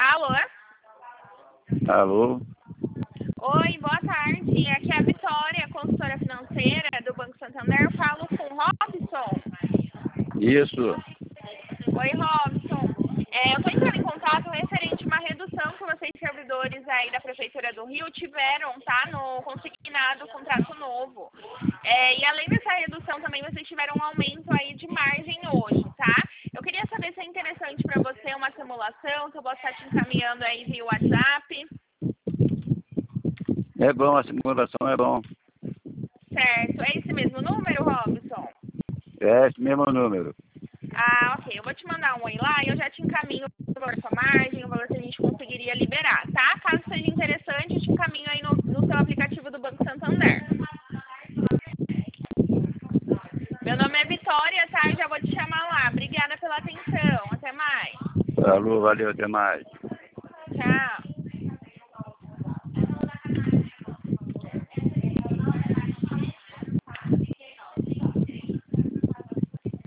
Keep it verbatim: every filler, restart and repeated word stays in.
Alô? Alô? Oi, boa tarde. Aqui é a Vitória, consultora financeira do Banco Santander. Eu falo com o Robson. Isso. Oi, Robson. É, eu estou entrando em contato referente a uma redução que vocês, servidores aí da Prefeitura do Rio, tiveram, tá? No consignado contrato novo. É, e além dessa redução, também vocês tiveram um aumento aí de margem hoje, tá? Eu queria saber se é interessante para você uma simulação, se eu posso estar te encaminhando aí via WhatsApp. É bom, a simulação é bom. Certo. É esse mesmo número, Robson? É esse mesmo número. Ah, ok. Eu vou te mandar um oi lá e eu já te encaminho o valor da sua margem, o valor que a gente conseguiria liberar, tá? Caso seja interessante, eu te encaminho aí no, no seu aplicativo do Banco Santander. Meu nome é Vitória, tá? Eu já vou te chamar lá. Obrigada pela atenção. Até mais. Alô, valeu, até mais. Tchau.